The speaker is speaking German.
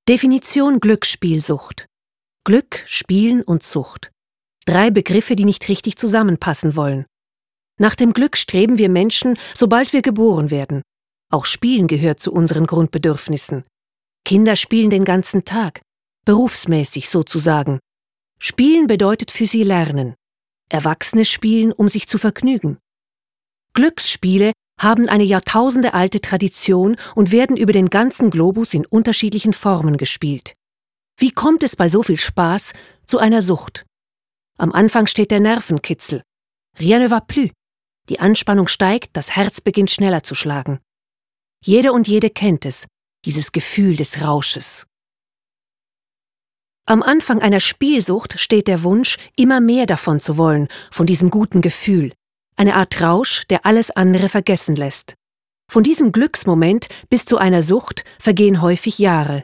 Definition Glücksspielsucht. Glück, Spielen und Sucht. 3 Begriffe, die nicht richtig zusammenpassen wollen. Nach dem Glück streben wir Menschen, sobald wir geboren werden. Auch Spielen gehört zu unseren Grundbedürfnissen. Kinder spielen den ganzen Tag, berufsmäßig sozusagen. Spielen bedeutet für sie Lernen. Erwachsene spielen, um sich zu vergnügen. Glücksspiele haben eine jahrtausendealte Tradition und werden über den ganzen Globus in unterschiedlichen Formen gespielt. Wie kommt es bei so viel Spaß zu einer Sucht? Am Anfang steht der Nervenkitzel. Rien ne va plus. Die Anspannung steigt, das Herz beginnt schneller zu schlagen. Jeder und jede kennt es, dieses Gefühl des Rausches. Am Anfang einer Spielsucht steht der Wunsch, immer mehr davon zu wollen, von diesem guten Gefühl. Eine Art Rausch, der alles andere vergessen lässt. Von diesem Glücksmoment bis zu einer Sucht vergehen häufig Jahre.